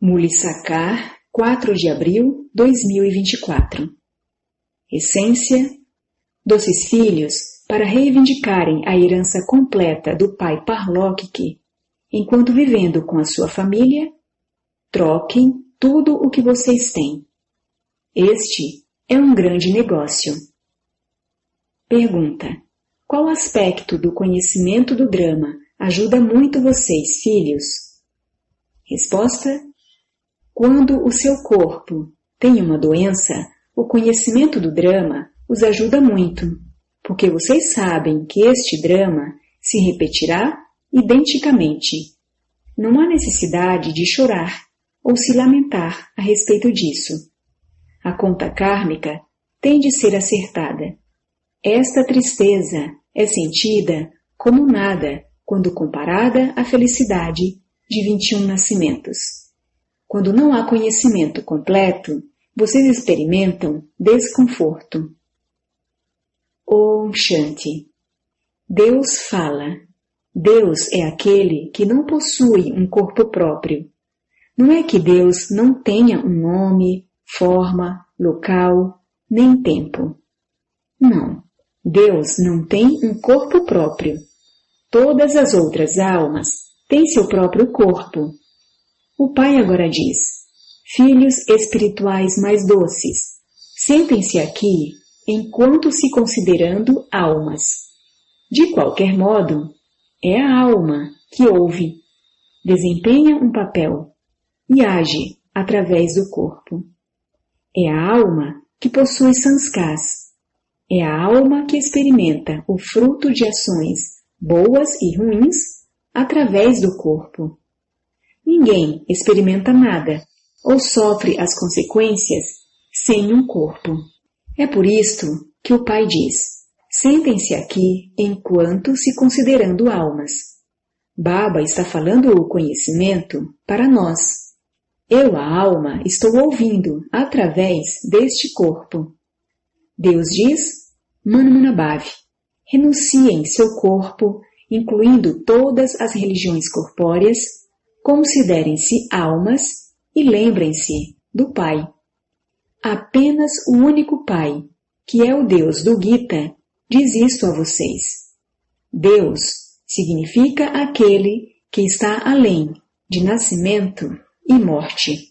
Mulissacar, 4 de abril 2024. Essência: doces filhos, para reivindicarem a herança completa do pai Parlokki, enquanto vivendo com a sua família, troquem tudo o que vocês têm. Este é um grande negócio. Pergunta: qual aspecto do conhecimento do Drama ajuda muito vocês, filhos? Resposta: quando o seu corpo tem uma doença, o conhecimento do Drama os ajuda muito, porque vocês sabem que este drama se repetirá identicamente. Não há necessidade de chorar ou se lamentar a respeito disso. A conta kármica tem de ser acertada. Esta tristeza é sentida como nada quando comparada à felicidade de 21 nascimentos. Quando não há conhecimento completo, vocês experimentam desconforto. Om Shanti. Deus fala. Deus é aquele que não possui um corpo próprio. Não é que Deus não tenha um nome, forma, local, nem tempo. Não. Deus não tem um corpo próprio. Todas as outras almas têm seu próprio corpo. O Pai agora diz: filhos espirituais mais doces, sentem-se aqui enquanto se considerando almas. De qualquer modo, é a alma que ouve, desempenha um papel e age através do corpo. É a alma que possui sanskars. É a alma que experimenta o fruto de ações boas e ruins através do corpo. Ninguém experimenta nada ou sofre as consequências sem um corpo. É por isto que o Pai diz: sentem-se aqui enquanto se considerando almas. Baba está falando o conhecimento para nós. Eu, a alma, estou ouvindo através deste corpo. Deus diz: Manmunabhav, renunciem seu corpo, incluindo todas as religiões corpóreas, considerem-se almas e lembrem-se do Pai. Apenas o único Pai, que é o Deus do Gita, diz isto a vocês. Deus significa aquele que está além de nascimento e morte.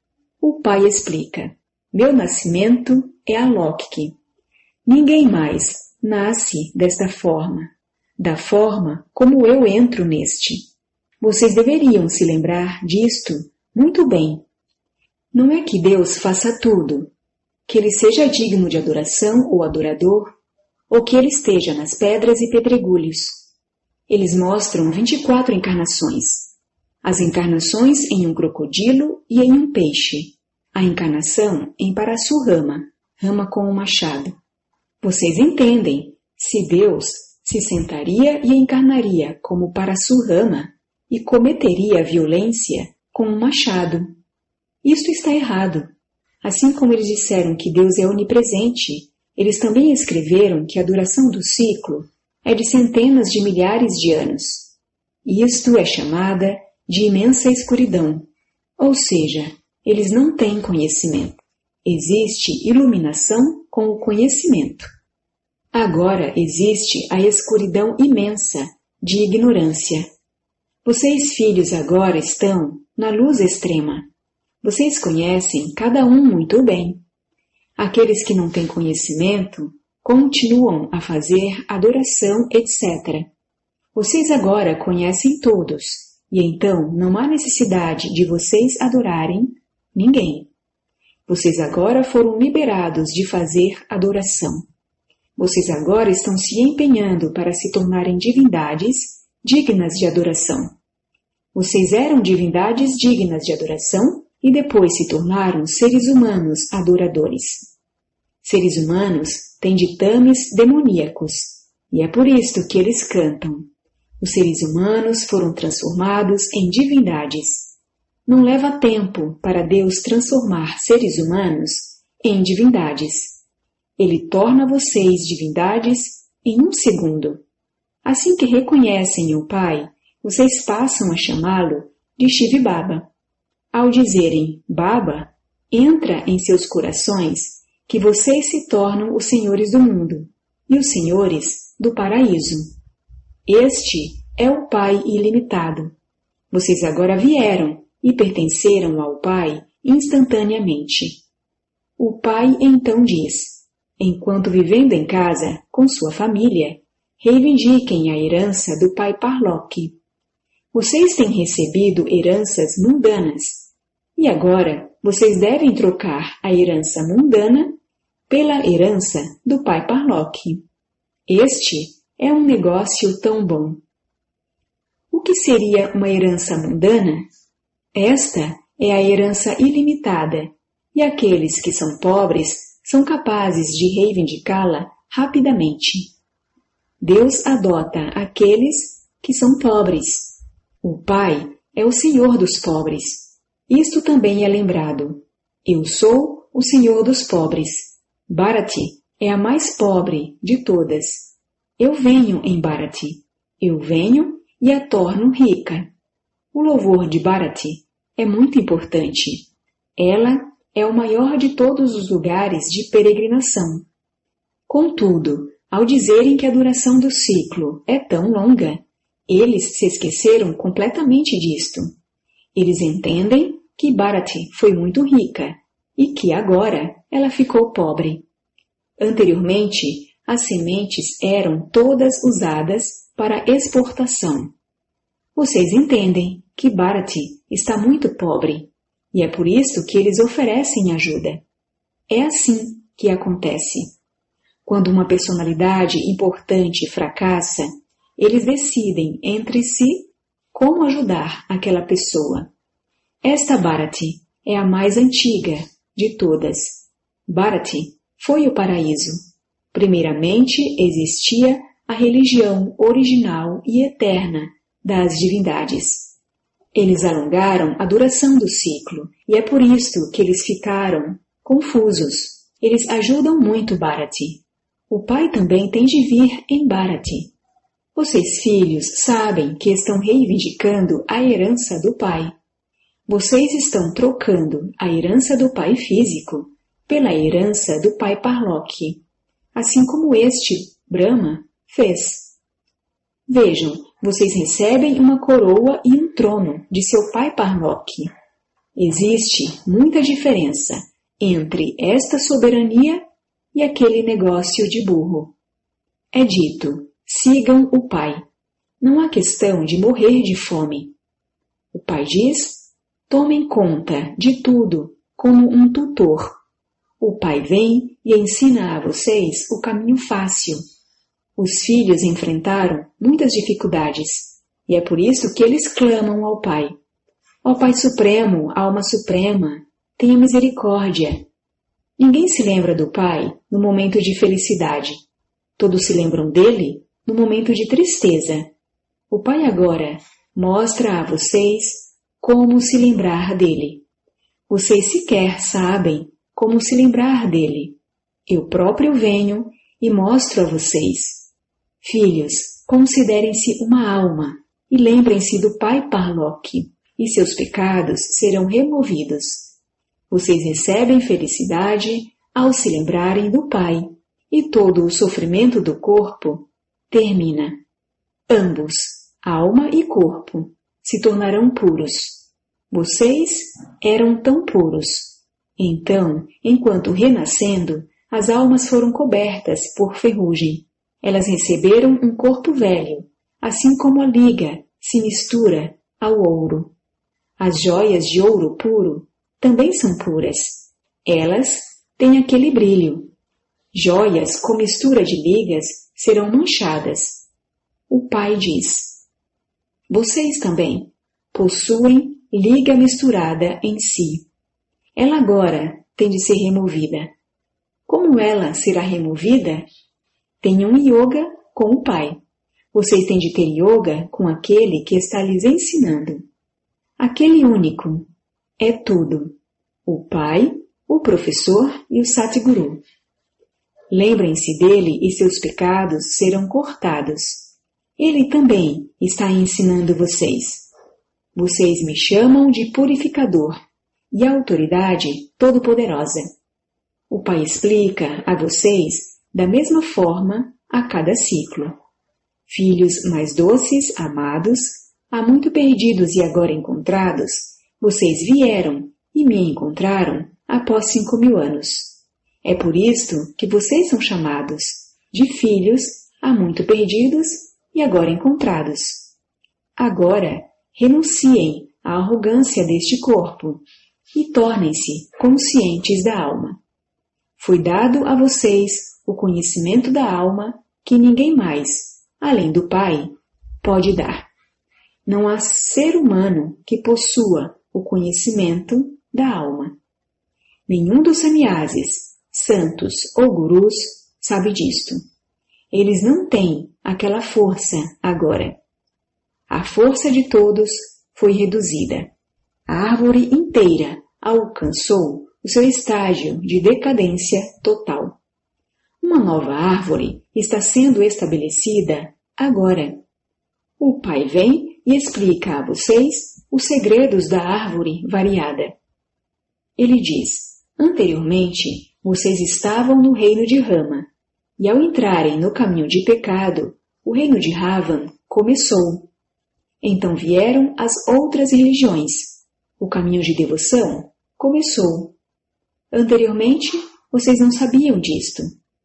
O Pai explica: meu nascimento é Alokki. Ninguém mais nasce desta forma, da forma como eu entro neste. Vocês deveriam se lembrar disto muito bem. Não é que Deus faça tudo, que Ele seja digno de adoração ou adorador, ou que Ele esteja nas pedras e pedregulhos. Eles mostram 24 encarnações. As encarnações em um crocodilo e em um peixe. A encarnação em Parasurama, rama com um machado. Vocês entendem, se Deus se sentaria e encarnaria como Parasurama e cometeria a violência com um machado. Isto está errado. Assim como eles disseram que Deus é onipresente, eles também escreveram que a duração do ciclo é de centenas de milhares de anos. Isto é chamada de imensa escuridão, ou seja, eles não têm conhecimento. Existe iluminação com o conhecimento. Agora existe a escuridão imensa de ignorância. Vocês, filhos, agora estão na luz extrema. Vocês conhecem cada um muito bem. Aqueles que não têm conhecimento continuam a fazer adoração, etc. Vocês agora conhecem todos, e então não há necessidade de vocês adorarem ninguém. Vocês agora foram liberados de fazer adoração. Vocês agora estão se empenhando para se tornarem divindades dignas de adoração. Vocês eram divindades dignas de adoração e depois se tornaram seres humanos adoradores. Seres humanos têm ditames demoníacos, e é por isto que eles cantam. Os seres humanos foram transformados em divindades. Não leva tempo para Deus transformar seres humanos em divindades. Ele torna vocês divindades em um segundo. Assim que reconhecem o Pai, vocês passam a chamá-lo de Shiv Baba. Ao dizerem Baba, entra em seus corações que vocês se tornam os senhores do mundo e os senhores do paraíso. Este é o Pai ilimitado. Vocês agora vieram e pertenceram ao Pai instantaneamente. O Pai então diz, enquanto vivendo em casa com sua família, reivindiquem a herança do Pai Parloque. Vocês têm recebido heranças mundanas, e agora vocês devem trocar a herança mundana pela herança do Pai Parloque. Este é um negócio tão bom. O que seria uma herança mundana? Esta é a herança ilimitada, e aqueles que são pobres são capazes de reivindicá-la rapidamente. Deus adota aqueles que são pobres. O Pai é o Senhor dos pobres. Isto também é lembrado. Eu sou o Senhor dos pobres. Bharati é a mais pobre de todas. Eu venho em Bharati. Eu venho e a torno rica. O louvor de Bharati é muito importante. Ela é o maior de todos os lugares de peregrinação. Contudo, ao dizerem que a duração do ciclo é tão longa, eles se esqueceram completamente disto. Eles entendem que Bharati foi muito rica e que agora ela ficou pobre. Anteriormente, as sementes eram todas usadas para exportação. Vocês entendem que Bharati está muito pobre e é por isso que eles oferecem ajuda. É assim que acontece. Quando uma personalidade importante fracassa, eles decidem entre si como ajudar aquela pessoa. Esta Bharati é a mais antiga de todas. Bharati foi o paraíso. Primeiramente existia a religião original e eterna das divindades. Eles alongaram a duração do ciclo e é por isto que eles ficaram confusos. Eles ajudam muito Bharati. O Pai também tem de vir em Bharati. Vocês, filhos, sabem que estão reivindicando a herança do Pai. Vocês estão trocando a herança do Pai físico pela herança do Pai Parloque, assim como este, Brahma, fez. Vejam, vocês recebem uma coroa e um trono de seu Pai Parloque. Existe muita diferença entre esta soberania e aquele negócio de burro. É dito, sigam o Pai. Não há questão de morrer de fome. O Pai diz, tomem conta de tudo como um tutor. O Pai vem e ensina a vocês o caminho fácil. Os filhos enfrentaram muitas dificuldades e é por isso que eles clamam ao Pai. Ó Pai Supremo, Alma Suprema, tenha misericórdia. Ninguém se lembra do Pai no momento de felicidade. Todos se lembram dele no momento de tristeza. O Pai agora mostra a vocês como se lembrar dele. Vocês sequer sabem como se lembrar dele. Eu próprio venho e mostro a vocês. Filhos, considerem-se uma alma e lembrem-se do Pai Parloque, e seus pecados serão removidos. Vocês recebem felicidade ao se lembrarem do Pai, e todo o sofrimento do corpo termina. Ambos, alma e corpo, se tornarão puros. Vocês eram tão puros. Então, enquanto renascendo, as almas foram cobertas por ferrugem. Elas receberam um corpo velho, assim como a liga se mistura ao ouro. As joias de ouro puro também são puras. Elas têm aquele brilho. Joias com mistura de ligas serão manchadas. O Pai diz, vocês também possuem liga misturada em si. Ela agora tem de ser removida. Como ela será removida? Tenham yoga com o Pai. Vocês têm de ter yoga com aquele que está lhes ensinando. Aquele único é tudo. O Pai, o professor e o Satguru. Lembrem-se dele e seus pecados serão cortados. Ele também está ensinando vocês. Vocês me chamam de purificador e autoridade todo-poderosa. O Pai explica a vocês da mesma forma a cada ciclo. Filhos mais doces, amados, há muito perdidos e agora encontrados, vocês vieram e me encontraram após 5.000 anos. É por isto que vocês são chamados de filhos há muito perdidos e agora encontrados. Agora, renunciem à arrogância deste corpo e tornem-se conscientes da alma. Foi dado a vocês o conhecimento da alma que ninguém mais, além do Pai, pode dar. Não há ser humano que possua o conhecimento da alma. Nenhum dos sannyasis, santos ou gurus sabe disto. Eles não têm aquela força agora. A força de todos foi reduzida. A árvore inteira alcançou o seu estágio de decadência total. Uma nova árvore está sendo estabelecida agora. O Pai vem e explica a vocês os segredos da árvore variada. Ele diz, anteriormente, vocês estavam no reino de Rama, e ao entrarem no caminho de pecado, o reino de Ravan começou. Então vieram as outras religiões. O caminho de devoção começou. Anteriormente, vocês não sabiam disto.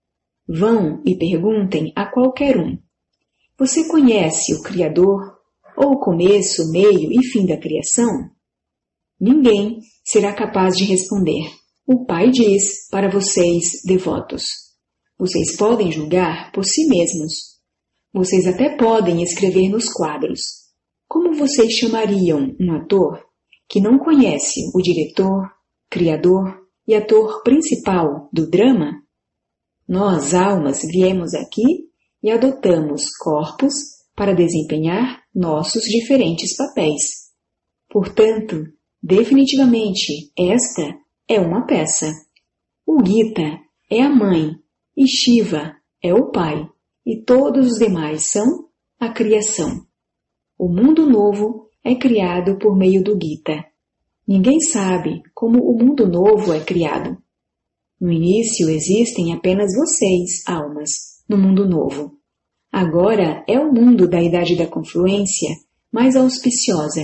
Vão e perguntem a qualquer um. Você conhece o Criador, ou o começo, meio e fim da criação? Ninguém será capaz de responder. O Pai diz para vocês, devotos. Vocês podem julgar por si mesmos. Vocês até podem escrever nos quadros. Como vocês chamariam um ator que não conhece o diretor, criador e ator principal do drama? Nós, almas, viemos aqui e adotamos corpos para desempenhar nossos diferentes papéis. Portanto, definitivamente, esta é uma peça. O Gita é a mãe e Shiva é o pai, e todos os demais são a criação. O mundo novo é criado por meio do Gita. Ninguém sabe como o mundo novo é criado. No início existem apenas vocês, almas, no mundo novo. Agora é o mundo da Idade da Confluência mais auspiciosa.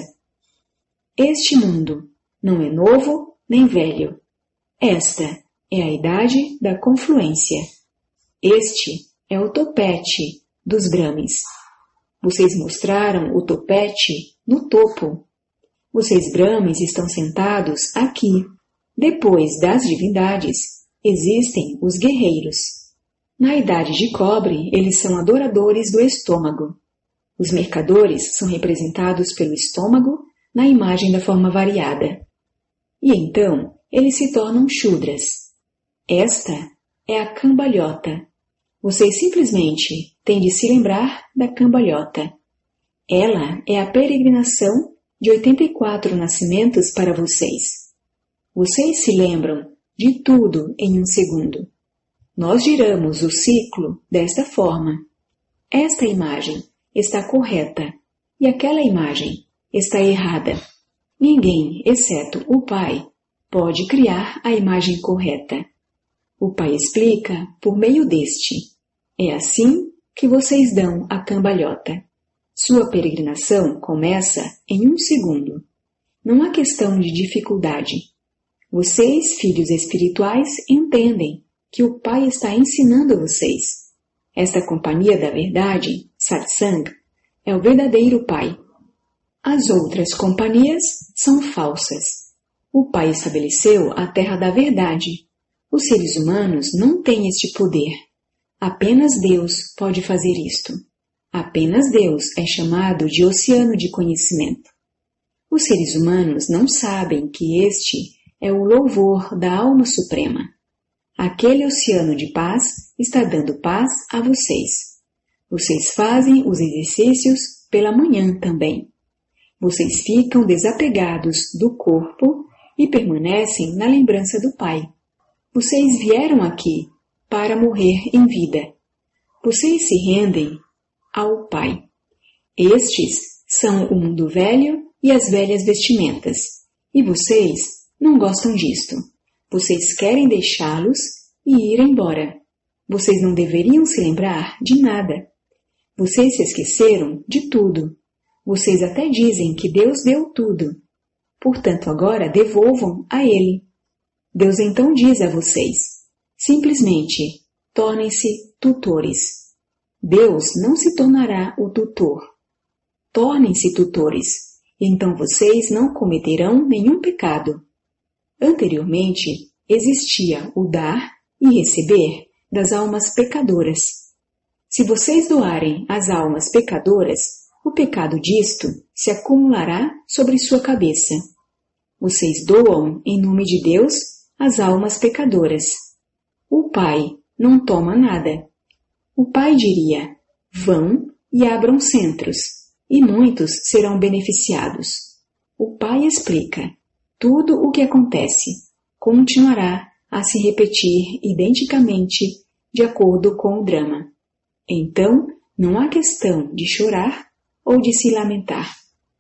Este mundo não é novo nem velho. Esta é a Idade da Confluência. Este é o topete dos Brahmes. Vocês mostraram o topete no topo. Vocês Brahmes estão sentados aqui. Depois das divindades, existem os guerreiros. Na Idade de Cobre, eles são adoradores do estômago. Os mercadores são representados pelo estômago na imagem da forma variada. E então, eles se tornam Shudras. Esta é a cambalhota. Vocês simplesmente têm de se lembrar da cambalhota. Ela é a peregrinação de 84 nascimentos para vocês. Vocês se lembram de tudo em um segundo. Nós giramos o ciclo desta forma. Esta imagem está correta e aquela imagem está errada. Ninguém, exceto o Pai, pode criar a imagem correta. O Pai explica por meio deste. É assim que vocês dão a cambalhota. Sua peregrinação começa em um segundo. Não há questão de dificuldade. Vocês, filhos espirituais, entendem que o Pai está ensinando vocês. Esta companhia da verdade, Satsang, é o verdadeiro Pai. As outras companhias são falsas. O Pai estabeleceu a terra da verdade. Os seres humanos não têm este poder. Apenas Deus pode fazer isto. Apenas Deus é chamado de oceano de conhecimento. Os seres humanos não sabem que este é o louvor da alma suprema. Aquele oceano de paz está dando paz a vocês. Vocês fazem os exercícios pela manhã também. Vocês ficam desapegados do corpo e permanecem na lembrança do Pai. Vocês vieram aqui para morrer em vida. Vocês se rendem ao Pai. Estes são o mundo velho e as velhas vestimentas, e vocês não gostam disto. Vocês querem deixá-los e ir embora. Vocês não deveriam se lembrar de nada. Vocês se esqueceram de tudo. Vocês até dizem que Deus deu tudo. Portanto, agora devolvam a Ele. Deus então diz a vocês, simplesmente, tornem-se tutores. Deus não se tornará o tutor. Tornem-se tutores, e então vocês não cometerão nenhum pecado. Anteriormente, existia o dar e receber das almas pecadoras. Se vocês doarem às almas pecadoras, o pecado disto se acumulará sobre sua cabeça. Vocês doam, em nome de Deus, às almas pecadoras. O Pai não toma nada. O Pai diria, vão e abram centros, e muitos serão beneficiados. O Pai explica, tudo o que acontece continuará a se repetir identicamente de acordo com o drama. Então, não há questão de chorar ou de se lamentar.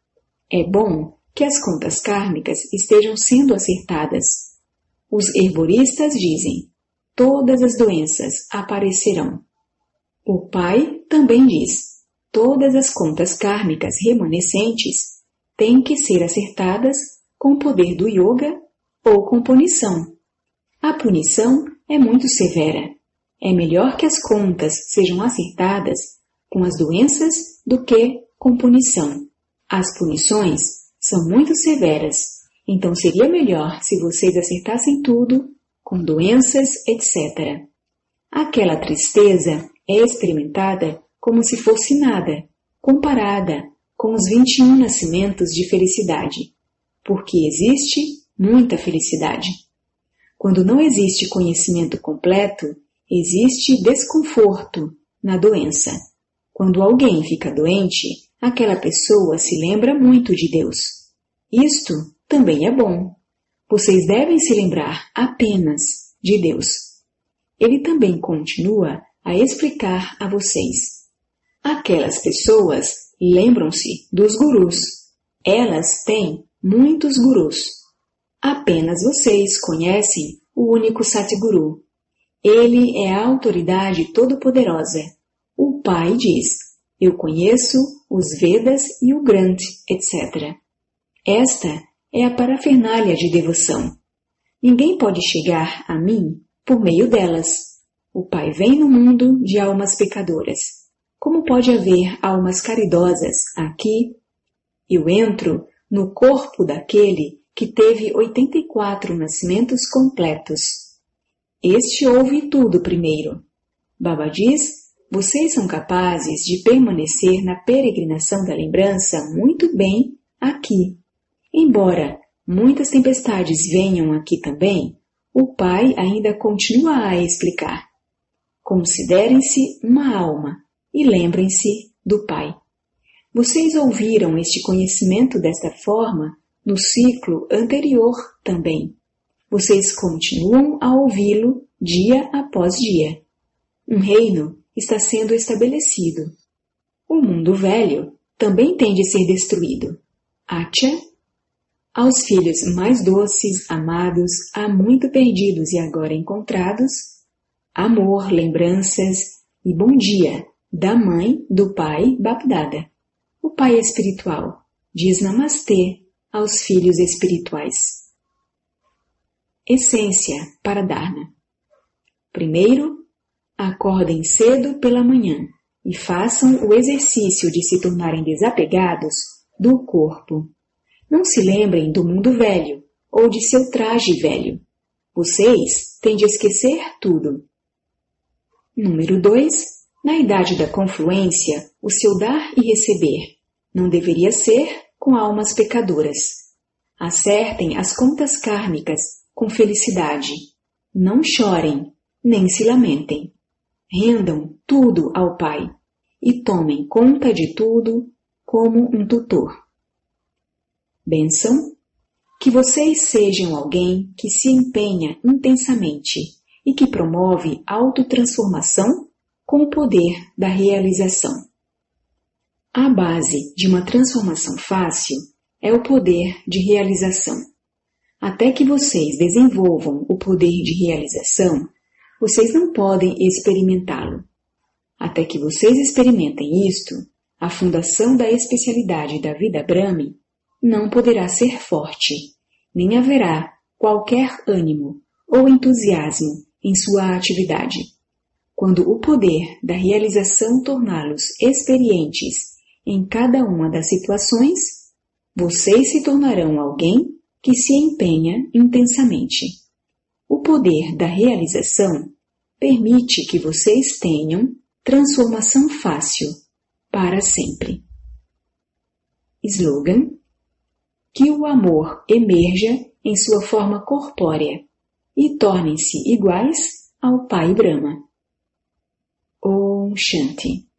É bom que as contas kármicas estejam sendo acertadas. Os herboristas dizem, todas as doenças aparecerão. O Pai também diz, todas as contas kármicas remanescentes têm que ser acertadas com o poder do yoga ou com punição. A punição é muito severa. É melhor que as contas sejam acertadas com as doenças do que com punição. As punições são muito severas, então seria melhor se vocês acertassem tudo com doenças, etc. Aquela tristeza é experimentada como se fosse nada, comparada com os 21 nascimentos de felicidade, porque existe muita felicidade. Quando não existe conhecimento completo, existe desconforto na doença. Quando alguém fica doente, aquela pessoa se lembra muito de Deus. Isto também é bom. Vocês devem se lembrar apenas de Deus. Ele também continua a explicar a vocês. Aquelas pessoas lembram-se dos gurus. Elas têm muitos gurus. Apenas vocês conhecem o único Satguru. Ele é a autoridade todo-poderosa. O Pai diz, eu conheço os Vedas e o Granth, etc. Esta é a parafernália de devoção. Ninguém pode chegar a mim por meio delas. O Pai vem no mundo de almas pecadoras. Como pode haver almas caridosas aqui? Eu entro no corpo daquele que teve 84 nascimentos completos. Este ouve tudo primeiro. Baba diz, vocês são capazes de permanecer na peregrinação da lembrança muito bem aqui. Embora muitas tempestades venham aqui também, o Pai ainda continua a explicar. Considerem-se uma alma e lembrem-se do Pai. Vocês ouviram este conhecimento desta forma no ciclo anterior também. Vocês continuam a ouvi-lo dia após dia. Um reino está sendo estabelecido. O mundo velho também tem de ser destruído. Atya, aos filhos mais doces, amados, há muito perdidos e agora encontrados, amor, lembranças e bom dia da mãe, do pai, Bapdada. O pai espiritual diz namastê aos filhos espirituais. Essência para Dharna. Primeiro, acordem cedo pela manhã e façam o exercício de se tornarem desapegados do corpo. Não se lembrem do mundo velho ou de seu traje velho. Vocês têm de esquecer tudo. Número 2. Na idade da confluência, o seu dar e receber não deveria ser com almas pecadoras. Acertem as contas kármicas com felicidade. Não chorem, nem se lamentem. Rendam tudo ao Pai e tomem conta de tudo como um tutor. Bênção, que vocês sejam alguém que se empenha intensamente e que promove autotransformação com o poder da realização. A base de uma transformação fácil é o poder de realização. Até que vocês desenvolvam o poder de realização, vocês não podem experimentá-lo. Até que vocês experimentem isto, a fundação da especialidade da vida Brahmi não poderá ser forte, nem haverá qualquer ânimo ou entusiasmo em sua atividade. Quando o poder da realização torná-los experientes em cada uma das situações, vocês se tornarão alguém que se empenha intensamente. O poder da realização permite que vocês tenham transformação fácil para sempre. Slogan: que o amor emerja em sua forma corpórea e tornem-se iguais ao Pai Brahma. Om Shanti.